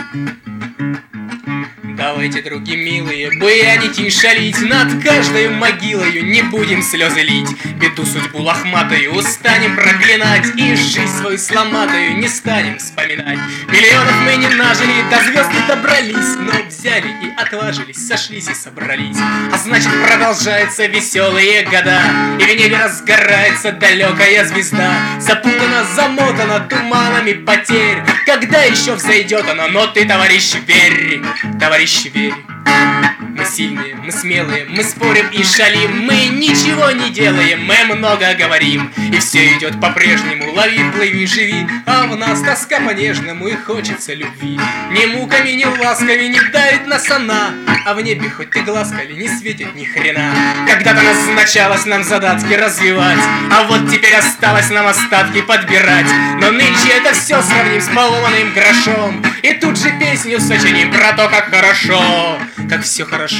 Давайте, други милые, буянить и шалить над каждой могилою, не будем слезы лить. Беду судьбу лохматую устанем проклинать, и жизнь свою сломатую не станем вспоминать. Миллионов мы не нажили, до звезд не добрались, но взяли и отважились, сошлись и собрались. А значит, продолжаются веселые года, и в небе разгорается далекая звезда. Запутана, замотана туманами потерь, когда еще взойдет она? Но ты, товарищ, верь, товарищ, верь. Мы сильные, мы смелые, мы спорим и шалим, мы ничего не делаем, мы много говорим. И все идет по-прежнему, лови, плыви, живи, а в нас тоска по-нежному и хочется любви. Ни муками, ни ласками не давит нас она, а в небе хоть ты глазкали не светит ни хрена. Когда-то назначалось нам задатки развивать, а вот теперь осталось нам остатки подбирать. Но нынче это все сравним с поломанным грошом, и тут же песню сочиним про то, как хорошо, как все хорошо.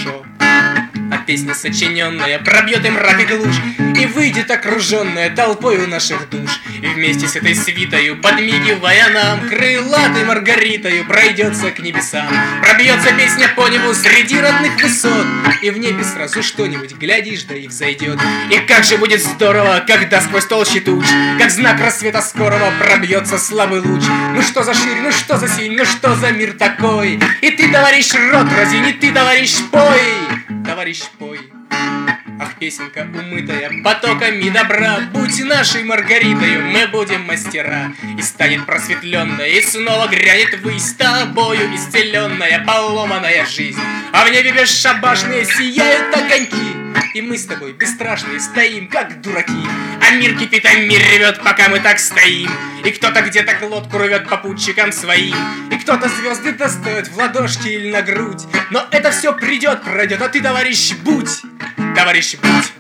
А песня сочиненная пробьет им мрак и глушь, и выйдет окруженная толпою наших душ. И вместе с этой свитою, подмигивая нам, крылатой Маргаритою пройдется к небесам. Пробьется песня по небу среди родных высот, и в небе сразу что-нибудь, глядишь, да и взойдет. И как же будет здорово, когда сквозь толщи туч, как знак рассвета скорого, пробьется слабый луч. Ну что за ширь, ну что за синь, ну что за мир такой? И ты, товарищ, рот разини, ты, товарищ, пой, товарищ, пой. Ах, песенка умытая потоками добра, будь нашей Маргаритою, мы будем мастера. И станет просветленная, и снова грянет ввысь тобою исцеленная, поломанная жизнь. А в небе бесшабашные сияют огоньки, и мы с тобой бесстрашные стоим, как дураки. А мир кипит, а мир ревет, пока мы так стоим. И кто-то где-то глотку рвет попутчикам своим, и кто-то звезды достает в ладошки или на грудь. Но это все придет, пройдет, а ты, товарищ, будь, товарищ, будь.